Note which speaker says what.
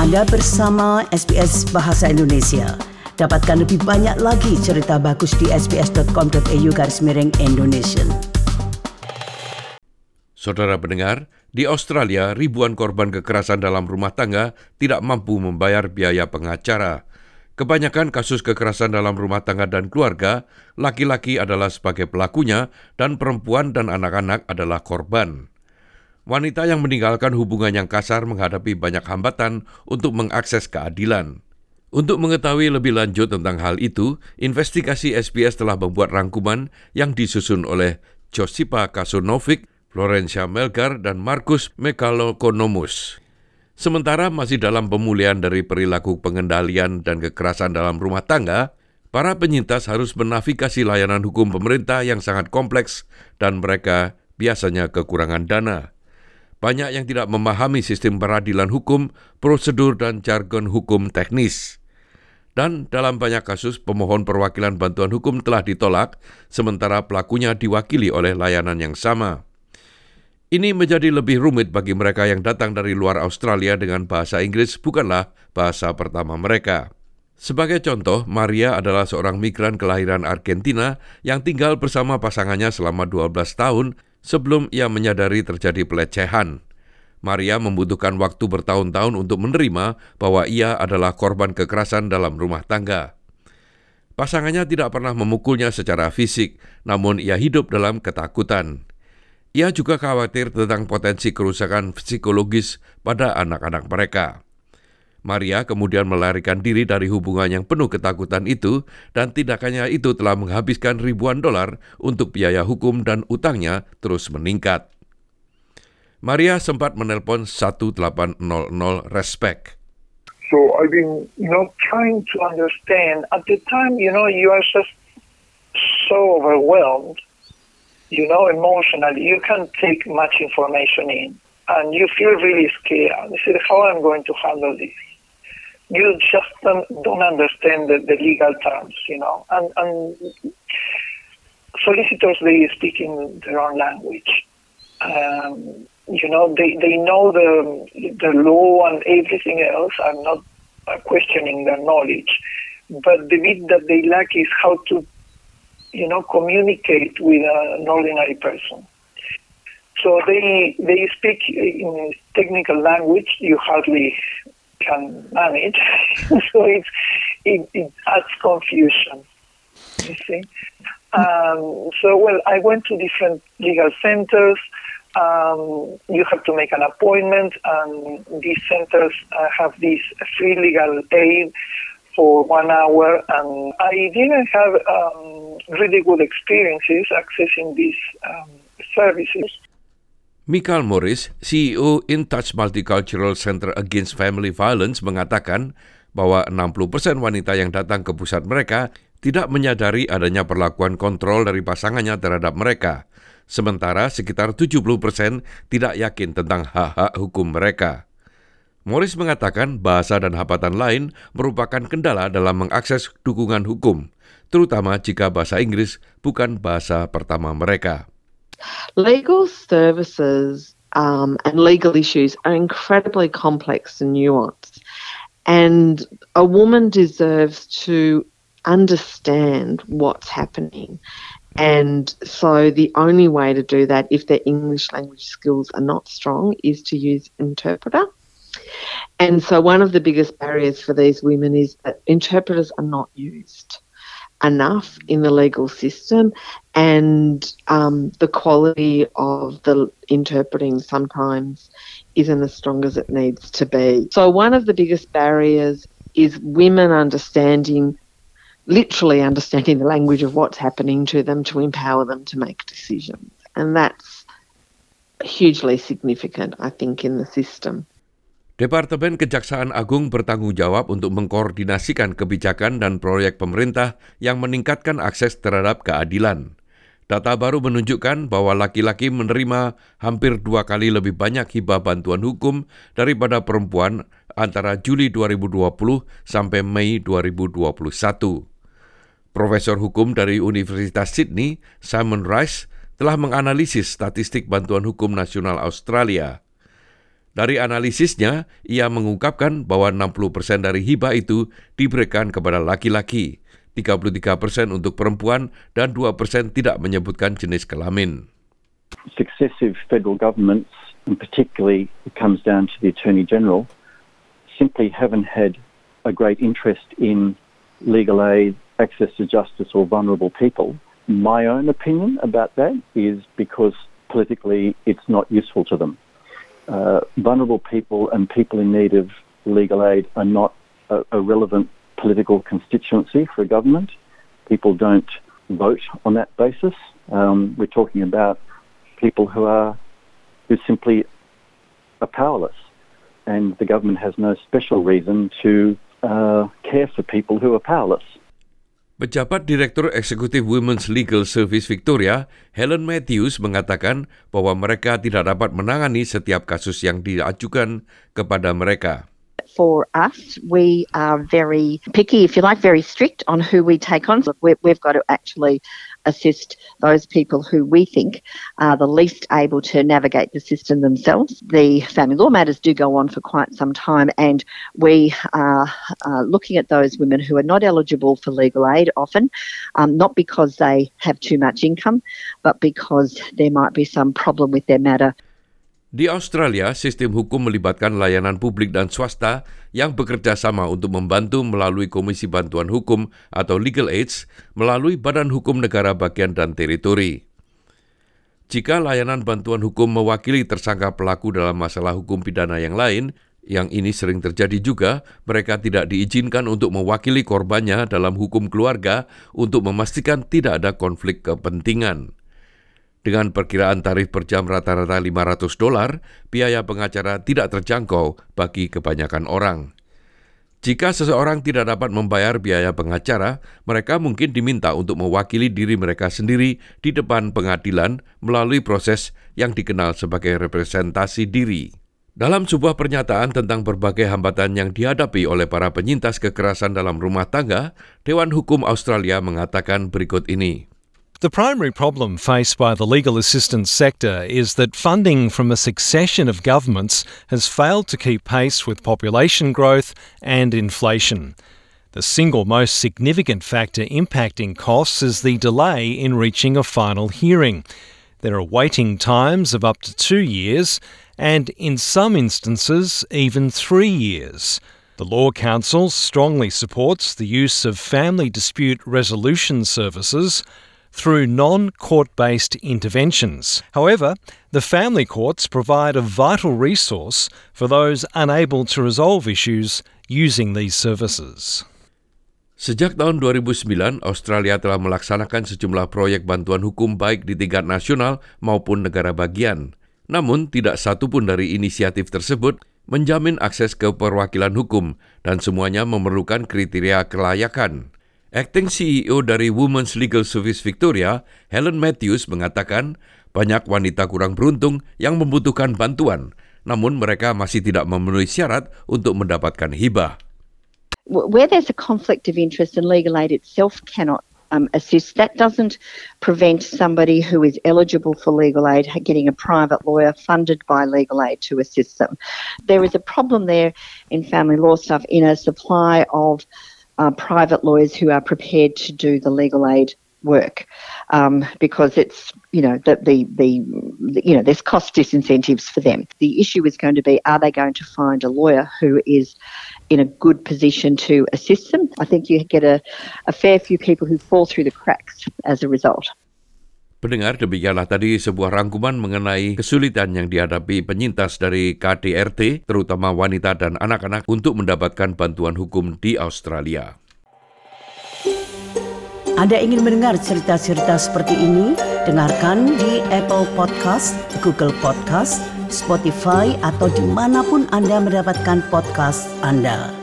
Speaker 1: Anda bersama SBS Bahasa Indonesia. Dapatkan lebih banyak lagi cerita bagus di sbs.com.au/Indonesian.
Speaker 2: Saudara pendengar, di Australia ribuan korban kekerasan dalam rumah tangga tidak mampu membayar biaya pengacara. Kebanyakan kasus kekerasan dalam rumah tangga dan keluarga, laki-laki adalah sebagai pelakunya dan perempuan dan anak-anak adalah korban. Wanita yang meninggalkan hubungan yang kasar menghadapi banyak hambatan untuk mengakses keadilan. Untuk mengetahui lebih lanjut tentang hal itu, investigasi SBS telah membuat rangkuman yang disusun oleh Josipa Kasunovic, Florencia Melgar, dan Markus Mekalokonomus. Sementara masih dalam pemulihan dari perilaku pengendalian dan kekerasan dalam rumah tangga, para penyintas harus menavigasi layanan hukum pemerintah yang sangat kompleks dan mereka biasanya kekurangan dana. Banyak yang tidak memahami sistem peradilan hukum, prosedur, dan jargon hukum teknis. Dan dalam banyak kasus, pemohon perwakilan bantuan hukum telah ditolak, sementara pelakunya diwakili oleh layanan yang sama. Ini menjadi lebih rumit bagi mereka yang datang dari luar Australia dengan bahasa Inggris bukanlah bahasa pertama mereka. Sebagai contoh, Maria adalah seorang migran kelahiran Argentina yang tinggal bersama pasangannya selama 12 tahun sebelum ia menyadari terjadi pelecehan. Maria membutuhkan waktu bertahun-tahun untuk menerima bahwa ia adalah korban kekerasan dalam rumah tangga. Pasangannya tidak pernah memukulnya secara fisik, namun ia hidup dalam ketakutan. Ia juga khawatir tentang potensi kerusakan psikologis pada anak-anak mereka. Maria kemudian melarikan diri dari hubungan yang penuh ketakutan itu dan tindakannya itu telah menghabiskan ribuan dolar untuk biaya hukum dan utangnya terus meningkat. Maria sempat menelpon 1800 Respect.
Speaker 3: So I've been, trying to understand. At the time, you are just so overwhelmed, emotionally. You can't take much information in. And you feel really scared. You say, how am I going to handle this? You just don't understand the legal terms, And solicitors, they speak in their own language. They know the law and everything else. I'm not questioning their knowledge. But the bit that they lack is how to, communicate with an ordinary person. So they speak in technical language you hardly can manage. So it adds confusion, you see. I went to different legal centers. You have to make an appointment, and these centers have this free legal aid for 1 hour, and I didn't have really good experiences accessing these services.
Speaker 2: Michael Morris, CEO In Touch Multicultural Center Against Family Violence, mengatakan bahwa 60% wanita yang datang ke pusat mereka tidak menyadari adanya perlakuan kontrol dari pasangannya terhadap mereka, sementara sekitar 70% tidak yakin tentang hak-hak hukum mereka. Morris mengatakan bahasa dan hambatan lain merupakan kendala dalam mengakses dukungan hukum, terutama jika bahasa Inggris bukan bahasa pertama mereka.
Speaker 4: Legal services and legal issues are incredibly complex and nuanced, and a woman deserves to understand what's happening. And so the only way to do that, if their English language skills are not strong, is to use interpreter. And so one of the biggest barriers for these women is that interpreters are not used enough in the legal system, and the quality of the interpreting sometimes isn't as strong as it needs to be. So one of the biggest barriers is women literally understanding the language of what's happening to them to empower them to make decisions. And that's hugely significant, I think, in the system.
Speaker 2: Departemen Kejaksaan Agung bertanggung jawab untuk mengkoordinasikan kebijakan dan proyek pemerintah yang meningkatkan akses terhadap keadilan. Data baru menunjukkan bahwa laki-laki menerima hampir 2 kali lebih banyak hibah bantuan hukum daripada perempuan antara Juli 2020 sampai Mei 2021. Profesor hukum dari Universitas Sydney, Simon Rice, telah menganalisis statistik bantuan hukum nasional Australia. Dari analisisnya, ia mengungkapkan bahwa 60% dari hibah itu diberikan kepada laki-laki, 33% untuk perempuan, dan 2% tidak menyebutkan jenis kelamin.
Speaker 5: Successive federal governments, and particularly it comes down to the Attorney General, simply haven't had a great interest in legal aid, access to justice or vulnerable people. My own opinion about that is because politically it's not useful to them. Vulnerable people and people in need of legal aid are not a relevant political constituency for a government. People don't vote on that basis. We're talking about people who simply are powerless, and the government has no special reason to care for people who are powerless.
Speaker 2: Pejabat Direktur Eksekutif Women's Legal Service Victoria, Helen Matthews, mengatakan bahwa mereka tidak dapat menangani setiap kasus yang diajukan kepada mereka.
Speaker 6: For us, we are very picky, if you like, very strict on who we take on. We've got to actually assist those people who we think are the least able to navigate the system themselves. The family law matters do go on for quite some time, and we are looking at those women who are not eligible for legal aid often, not because they have too much income, but because there might be some problem with their matter.
Speaker 2: Di Australia, sistem hukum melibatkan layanan publik dan swasta yang bekerja sama untuk membantu melalui Komisi Bantuan Hukum atau Legal Aids melalui Badan Hukum Negara Bagian dan Teritori. Jika layanan bantuan hukum mewakili tersangka pelaku dalam masalah hukum pidana yang lain, yang ini sering terjadi juga, mereka tidak diizinkan untuk mewakili korbannya dalam hukum keluarga untuk memastikan tidak ada konflik kepentingan. Dengan perkiraan tarif per jam rata-rata $500, biaya pengacara tidak terjangkau bagi kebanyakan orang. Jika seseorang tidak dapat membayar biaya pengacara, mereka mungkin diminta untuk mewakili diri mereka sendiri di depan pengadilan melalui proses yang dikenal sebagai representasi diri. Dalam sebuah pernyataan tentang berbagai hambatan yang dihadapi oleh para penyintas kekerasan dalam rumah tangga, Dewan Hukum Australia mengatakan berikut ini.
Speaker 7: The primary problem faced by the legal assistance sector is that funding from a succession of governments has failed to keep pace with population growth and inflation. The single most significant factor impacting costs is the delay in reaching a final hearing. There are waiting times of up to 2 years and, in some instances, even 3 years. The Law Council strongly supports the use of family dispute resolution services through non-court-based interventions. However, the family courts provide a vital resource for those unable to resolve issues using these services.
Speaker 2: Sejak tahun 2009, Australia telah melaksanakan sejumlah proyek bantuan hukum baik di tingkat nasional maupun negara bagian. Namun, tidak satu pun dari inisiatif tersebut menjamin akses ke perwakilan hukum dan semuanya memerlukan kriteria kelayakan. Acting CEO dari Women's Legal Service Victoria, Helen Matthews, mengatakan banyak wanita kurang beruntung yang membutuhkan bantuan, namun mereka masih tidak memenuhi syarat untuk mendapatkan hibah.
Speaker 6: Where there's a conflict of interest and legal aid itself cannot assist, that doesn't prevent somebody who is eligible for legal aid getting a private lawyer funded by legal aid to assist them. There is a problem there in family law stuff in a supply of private lawyers who are prepared to do the legal aid work, because it's there's cost disincentives for them. The issue is going to be, are they going to find a lawyer who is in a good position to assist them? I think you get a fair few people who fall through the cracks as a result.
Speaker 2: Pendengar, demikianlah tadi sebuah rangkuman mengenai kesulitan yang dihadapi penyintas dari KDRT, terutama wanita dan anak-anak, untuk mendapatkan bantuan hukum di Australia.
Speaker 1: Anda ingin mendengar cerita-cerita seperti ini? Dengarkan di Apple Podcast, Google Podcast, Spotify, atau dimanapun Anda mendapatkan podcast Anda.